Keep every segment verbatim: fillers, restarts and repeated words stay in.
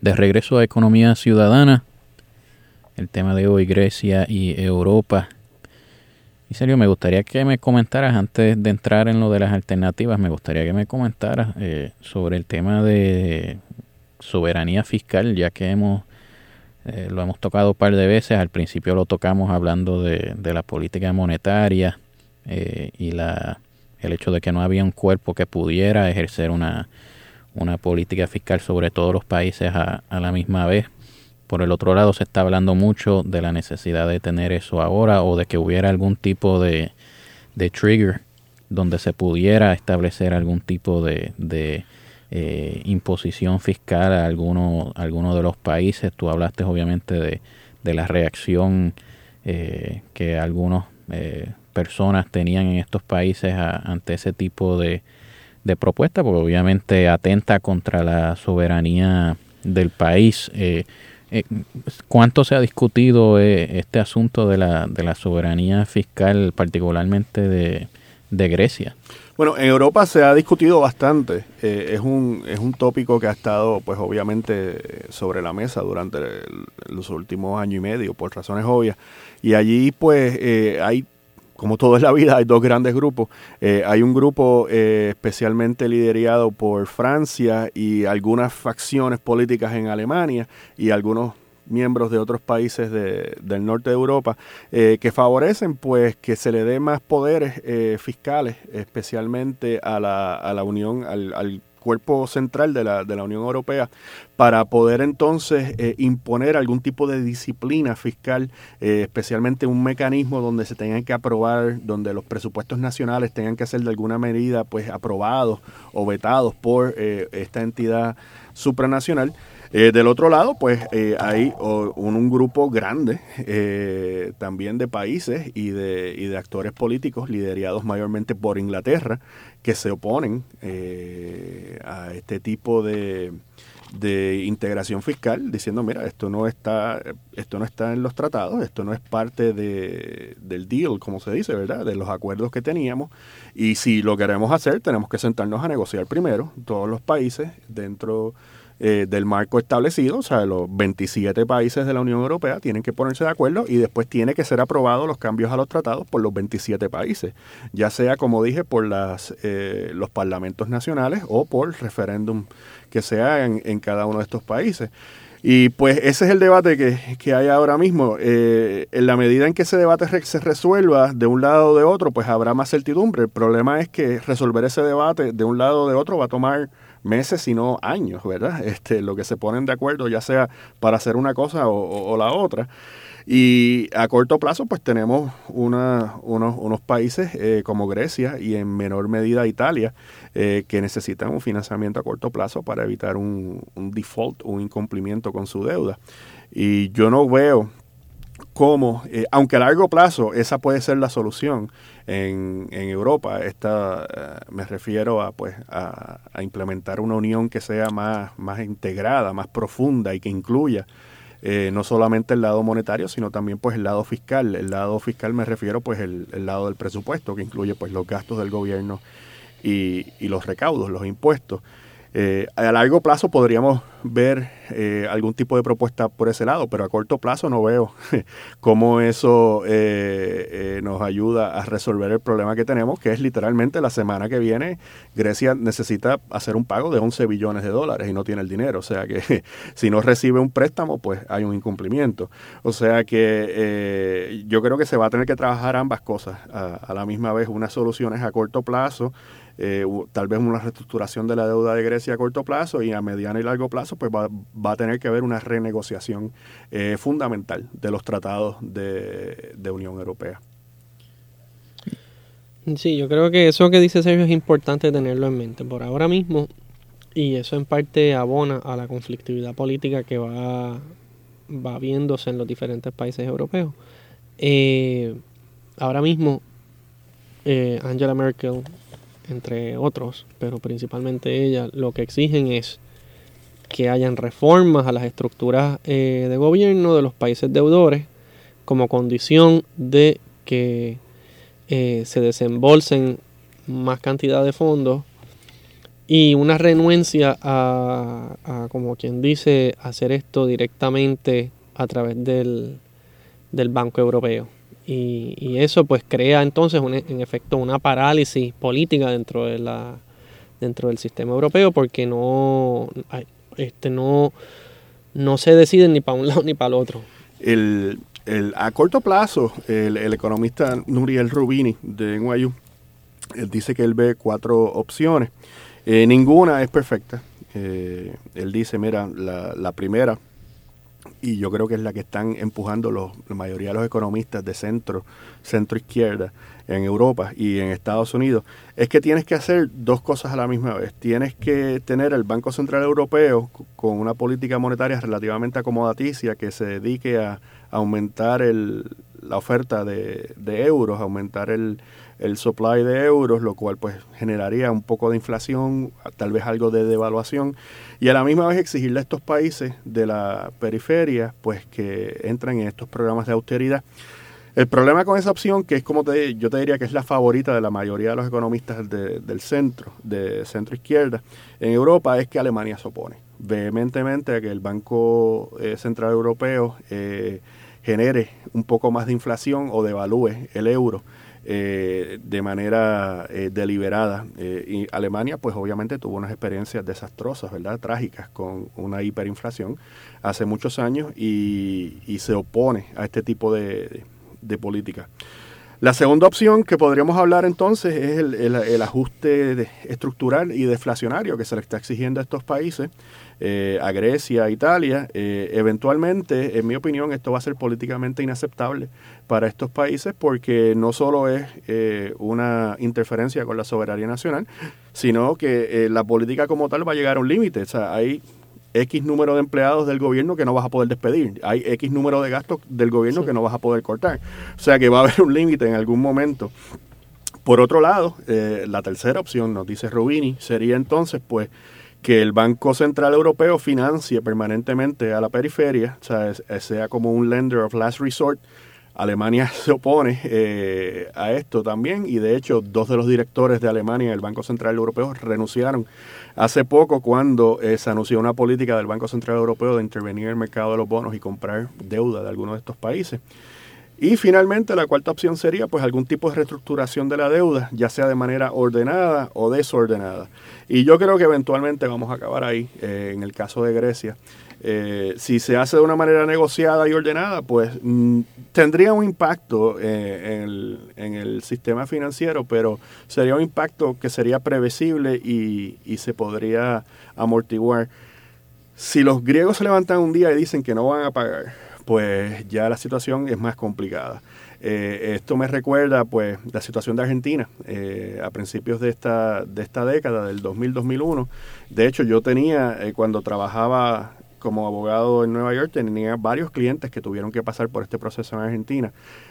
De regreso a Economía Ciudadana, el tema de hoy, Grecia y Europa. Y Sergio, me gustaría que me comentaras, antes de entrar en lo de las alternativas, me gustaría que me comentaras eh, sobre el tema de soberanía fiscal, ya que hemos eh, lo hemos tocado un par de veces. Al principio lo tocamos hablando de, de la política monetaria eh, y la el hecho de que no había un cuerpo que pudiera ejercer una, una política fiscal sobre todos los países a, a la misma vez. Por el otro lado, se está hablando mucho de la necesidad de tener eso ahora, o de que hubiera algún tipo de, de trigger donde se pudiera establecer algún tipo de, de eh, imposición fiscal a alguno, a alguno de los países. Tú hablaste obviamente de, de la reacción eh, que algunas eh, personas tenían en estos países a, ante ese tipo de, de propuesta, porque obviamente atenta contra la soberanía del país. Eh, Eh, ¿Cuánto se ha discutido eh, este asunto de la de la soberanía fiscal, particularmente de, de Grecia? Bueno, en Europa se ha discutido bastante. Eh, es un es un tópico que ha estado, pues obviamente, sobre la mesa durante el, los últimos año y medio, por razones obvias. Y allí, pues, eh, hay, como todo en la vida, hay dos grandes grupos. Eh, hay un grupo eh, especialmente liderado por Francia y algunas facciones políticas en Alemania y algunos miembros de otros países de, del norte de Europa eh, que favorecen, pues, que se le dé más poderes eh, fiscales, especialmente a la, a la Unión, al, al cuerpo central de la, de la Unión Europea, para poder entonces eh, imponer algún tipo de disciplina fiscal, eh, especialmente un mecanismo donde se tengan que aprobar, donde los presupuestos nacionales tengan que ser de alguna medida, pues, aprobados o vetados por eh, esta entidad supranacional. Eh, del otro lado, pues eh, hay o, un, un grupo grande eh, también de países y de, y de actores políticos liderados mayormente por Inglaterra, que se oponen eh, a este tipo de, de integración fiscal, diciendo, mira, esto no está esto no está en los tratados, esto no es parte de, del deal, como se dice, ¿verdad?, de los acuerdos que teníamos, y si lo queremos hacer, tenemos que sentarnos a negociar primero, todos los países dentro Eh, del marco establecido. O sea, los veintisiete países de la Unión Europea tienen que ponerse de acuerdo y después tiene que ser aprobados los cambios a los tratados por los veintisiete países, ya sea, como dije, por las eh, los parlamentos nacionales o por referéndum que sea en, en cada uno de estos países. Y pues ese es el debate que, que hay ahora mismo. Eh, en la medida en que ese debate re- se resuelva de un lado o de otro, pues habrá más certidumbre. El problema es que resolver ese debate de un lado o de otro va a tomar meses, si no años, ¿verdad? Este, lo que se ponen de acuerdo, ya sea para hacer una cosa o, o, o la otra. Y a corto plazo, pues tenemos una, unos, unos países eh, como Grecia y en menor medida Italia, eh, que necesitan un financiamiento a corto plazo para evitar un, un default, un incumplimiento con su deuda. Y yo no veo cómo, eh, aunque a largo plazo esa puede ser la solución en, en Europa, esta, uh, me refiero a, pues, a, a implementar una unión que sea más, más integrada, más profunda y que incluya Eh, no solamente el lado monetario, sino también, pues, el lado fiscal. El lado fiscal me refiero, pues, el, el lado del presupuesto, que incluye, pues, los gastos del gobierno y, y los recaudos, los impuestos. Eh, a largo plazo podríamos ver eh, algún tipo de propuesta por ese lado, pero a corto plazo no veo cómo eso eh, eh, nos ayuda a resolver el problema que tenemos, que es literalmente la semana que viene Grecia necesita hacer un pago de once billones de dólares y no tiene el dinero. O sea que si no recibe un préstamo, pues hay un incumplimiento. O sea que eh, yo creo que se va a tener que trabajar ambas cosas a, a la misma vez, unas soluciones a corto plazo, Eh, tal vez una reestructuración de la deuda de Grecia a corto plazo, y a mediano y largo plazo pues va, va a tener que haber una renegociación eh, fundamental de los tratados de, de Unión Europea. Sí, yo creo que eso que dice Sergio es importante tenerlo en mente por ahora mismo, y eso en parte abona a la conflictividad política que va, va viéndose en los diferentes países europeos. Eh, ahora mismo eh, Angela Merkel, entre otros, pero principalmente ella, lo que exigen es que hayan reformas a las estructuras eh, de gobierno de los países deudores como condición de que eh, se desembolsen más cantidad de fondos y una renuencia a, a, como quien dice, hacer esto directamente a través del, del Banco Europeo. Y, y eso pues crea entonces un, en efecto una parálisis política dentro de la dentro del sistema europeo, porque no este no no se deciden ni para un lado ni para el otro. El, el, a corto plazo, el, el economista Nouriel Roubini de N Y U, él dice que él ve cuatro opciones. Eh, ninguna es perfecta. Eh, él dice, mira, la, la primera, y yo creo que es la que están empujando los, la mayoría de los economistas de centro, centro izquierda en Europa y en Estados Unidos, es que tienes que hacer dos cosas a la misma vez. Tienes que tener el Banco Central Europeo con una política monetaria relativamente acomodaticia que se dedique a, a aumentar el, la oferta de, de euros, aumentar el, el supply de euros, lo cual pues generaría un poco de inflación, tal vez algo de devaluación, y a la misma vez exigirle a estos países de la periferia pues que entren en estos programas de austeridad. El problema con esa opción, que es como te, yo te diría que es la favorita de la mayoría de los economistas de, del centro, de centro izquierda, en Europa, es que Alemania se opone vehementemente a que el Banco eh, Central Europeo eh, genere un poco más de inflación o devalúe el euro eh, de manera eh, deliberada. Eh, y Alemania, pues obviamente tuvo unas experiencias desastrosas, ¿verdad? Trágicas, con una hiperinflación hace muchos años y, y se opone a este tipo de... de de política. La segunda opción que podríamos hablar entonces es el, el, el ajuste de, estructural y deflacionario que se le está exigiendo a estos países, eh, a Grecia, a Italia. Eh, eventualmente, en mi opinión, esto va a ser políticamente inaceptable para estos países porque no solo es eh, una interferencia con la soberanía nacional, sino que eh, la política como tal va a llegar a un límite. O sea, hay X número de empleados del gobierno que no vas a poder despedir. Hay X número de gastos del gobierno sí. que no vas a poder cortar. O sea que va a haber un límite en algún momento. Por otro lado, eh, la tercera opción, nos dice Roubini, sería entonces pues que el Banco Central Europeo financie permanentemente a la periferia, o sea, es, sea como un lender of last resort. Alemania se opone eh, a esto también y de hecho dos de los directores de Alemania en el Banco Central Europeo renunciaron hace poco cuando eh, se anunció una política del Banco Central Europeo de intervenir en el mercado de los bonos y comprar deuda de algunos de estos países. Y finalmente la cuarta opción sería pues algún tipo de reestructuración de la deuda, ya sea de manera ordenada o desordenada. Y yo creo que eventualmente vamos a acabar ahí, eh, en el caso de Grecia. Eh, si se hace de una manera negociada y ordenada, pues mm, tendría un impacto eh, en, el, en el sistema financiero, pero sería un impacto que sería previsible y, y se podría amortiguar. Si los griegos se levantan un día y dicen que no van a pagar, pues ya la situación es más complicada. Eh, esto me recuerda pues la situación de Argentina eh, a principios de esta, de esta década, del dos mil, dos mil uno. De hecho, yo tenía, eh, cuando trabajaba como abogado en Nueva York, tenía varios clientes que tuvieron que pasar por este proceso en Argentina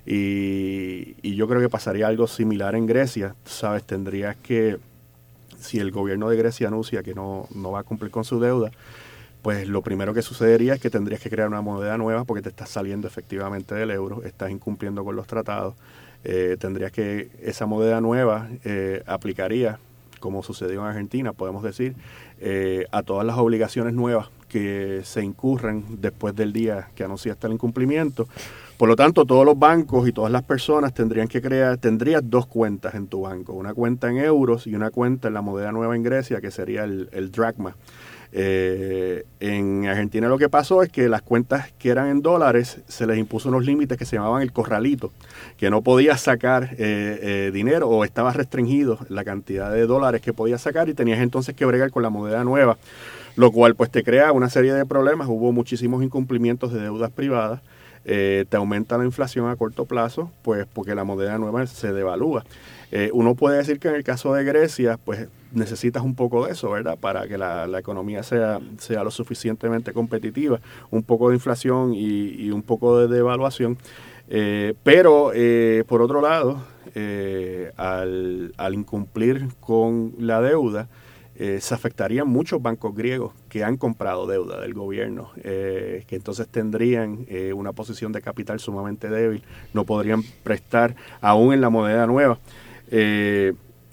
y, y yo creo que pasaría algo similar en Grecia. Sabes, tendrías que, si el gobierno de Grecia anuncia que no, no va a cumplir con su deuda, pues lo primero que sucedería es que tendrías que crear una moneda nueva porque te estás saliendo efectivamente del euro, estás incumpliendo con los tratados, eh, tendrías que, esa moneda nueva eh, aplicaría, como sucedió en Argentina, podemos decir, eh, a todas las obligaciones nuevas que se incurren después del día que anunciaste el incumplimiento. Por lo tanto, todos los bancos y todas las personas tendrían que crear, tendrías dos cuentas en tu banco, una cuenta en euros y una cuenta en la moneda nueva en Grecia, que sería el, el dracma. Eh, en Argentina lo que pasó es que las cuentas que eran en dólares se les impuso unos límites que se llamaban el corralito, que no podías sacar eh, eh, dinero o estaba restringido la cantidad de dólares que podías sacar y tenías entonces que bregar con la moneda nueva, lo cual pues te crea una serie de problemas. Hubo muchísimos incumplimientos de deudas privadas, eh, te aumenta la inflación a corto plazo pues porque la moneda nueva se devalúa. Eh, uno puede decir que en el caso de Grecia, pues necesitas un poco de eso, ¿verdad? Para que la, la economía sea, sea lo suficientemente competitiva, un poco de inflación y, y un poco de devaluación. Eh, pero, eh, por otro lado, eh, al, al incumplir con la deuda, eh, se afectarían muchos bancos griegos que han comprado deuda del gobierno, eh, que entonces tendrían eh, una posición de capital sumamente débil, no podrían prestar aún en la moneda nueva. Eh,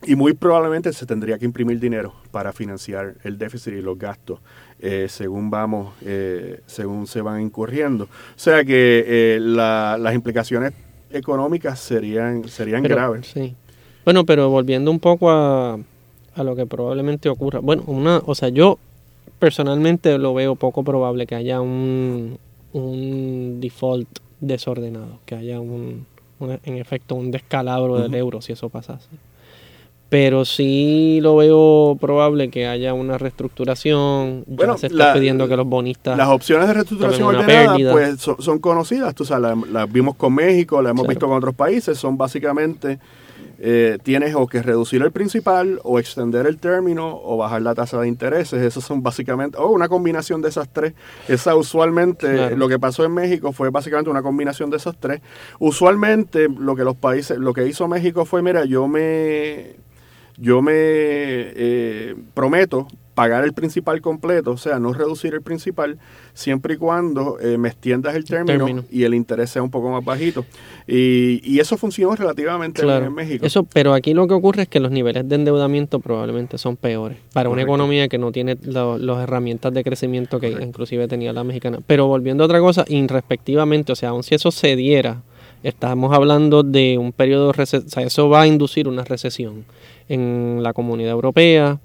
y muy probablemente se tendría que imprimir dinero para financiar el déficit y los gastos eh, según vamos, eh, según se van incurriendo. O sea que eh, la, las implicaciones económicas serían serían pero, graves. Sí. Bueno, pero volviendo un poco a, a lo que probablemente ocurra. Bueno, una, o sea, yo personalmente lo veo poco probable que haya un, un default desordenado, que haya un, un en efecto un descalabro uh-huh. del euro si eso pasase. Pero sí lo veo probable que haya una reestructuración. Ya bueno, se está la, pidiendo que los bonistas... Las opciones de reestructuración ordenada pues, son, son conocidas. Tú sabes, las la vimos con México, las hemos claro. visto con otros países. Son básicamente, eh, tienes o que reducir el principal, o extender el término, o bajar la tasa de intereses. Esas son básicamente, o oh, una combinación de esas tres. Esa usualmente, claro. lo que pasó en México fue básicamente una combinación de esas tres. Usualmente lo que los países, lo que hizo México fue, mira, yo me... Yo me eh, prometo pagar el principal completo, o sea, no reducir el principal, siempre y cuando eh, me extiendas el término, término y el interés sea un poco más bajito. Y, y eso funcionó relativamente claro. bien en México. Eso, pero aquí lo que ocurre es que los niveles de endeudamiento probablemente son peores para Correcto. Una economía que no tiene lo, las herramientas de crecimiento que Correcto. Inclusive tenía la mexicana. Pero volviendo a otra cosa, irrespectivamente, o sea, aun si eso se diera, estamos hablando de un periodo, rece- o sea, eso va a inducir una recesión en la Comunidad Europea.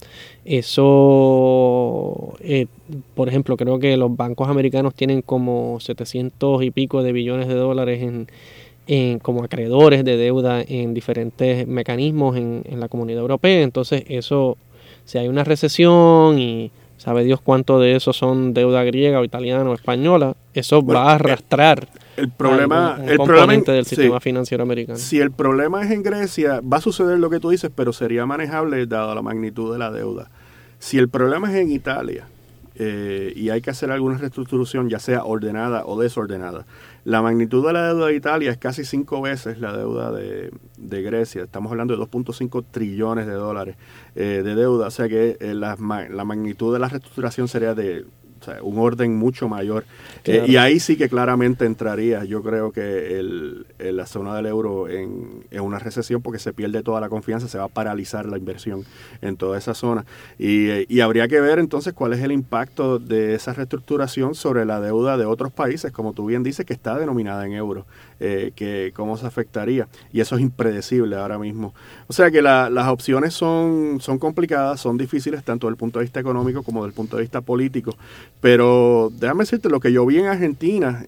Eso, eh, por ejemplo, creo que los bancos americanos tienen como setecientos y pico de billones de dólares en, en como acreedores de deuda en diferentes mecanismos en, en la Comunidad Europea. Entonces, eso, si hay una recesión y sabe Dios cuánto de eso son deuda griega o italiana o española, eso bueno, va a arrastrar el problema, un, un el componente problema, del sistema sí, financiero americano. Si el problema es en Grecia, va a suceder lo que tú dices, pero sería manejable dado la magnitud de la deuda. Si el problema es en Italia eh, y hay que hacer alguna reestructuración, ya sea ordenada o desordenada, la magnitud de la deuda de Italia es casi cinco veces la deuda de, de Grecia. Estamos hablando de dos punto cinco trillones de dólares eh, de deuda, o sea que eh, la, la magnitud de la reestructuración sería de... O sea, un orden mucho mayor. Claro. Eh, y ahí sí que claramente entraría, yo creo que el, el, la zona del euro en, en una recesión porque se pierde toda la confianza, se va a paralizar la inversión en toda esa zona. Y, y habría que ver entonces cuál es el impacto de esa reestructuración sobre la deuda de otros países, como tú bien dices, que está denominada en euros, eh, que cómo se afectaría. Y eso es impredecible ahora mismo. O sea que la, las opciones son, son complicadas, son difíciles tanto desde el punto de vista económico como desde el punto de vista político. Pero déjame decirte, lo que yo vi en Argentina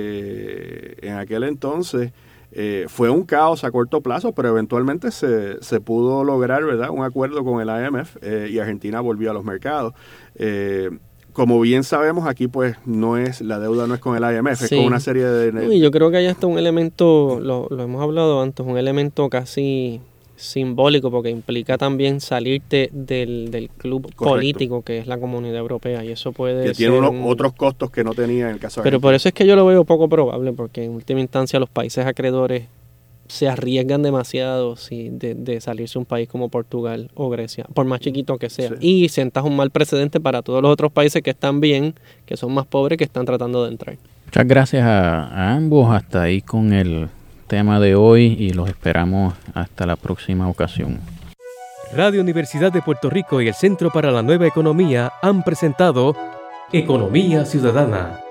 eh, en aquel entonces eh, fue un caos a corto plazo, pero eventualmente se, se pudo lograr, ¿verdad?, un acuerdo con el I M F eh, y Argentina volvió a los mercados. Eh, como bien sabemos, aquí pues no es, la deuda no es con el I M F, sí. es con una serie de... Y yo creo que hay hasta un elemento, lo, lo hemos hablado antes, un elemento casi... simbólico porque implica también salirte del, del club Correcto. Político que es la Comunidad Europea y eso puede que ser tiene unos, otros costos que no tenía en el caso de pero Argentina. Por eso es que yo lo veo poco probable porque en última instancia los países acreedores se arriesgan demasiado si de, de salirse un país como Portugal o Grecia, por más chiquito que sea, sí. y sientas un mal precedente para todos los otros países que están bien, que son más pobres, que están tratando de entrar. Muchas gracias a, a ambos, hasta ahí con el tema de hoy y los esperamos hasta la próxima ocasión. Radio Universidad de Puerto Rico y el Centro para la Nueva Economía han presentado Economía Ciudadana.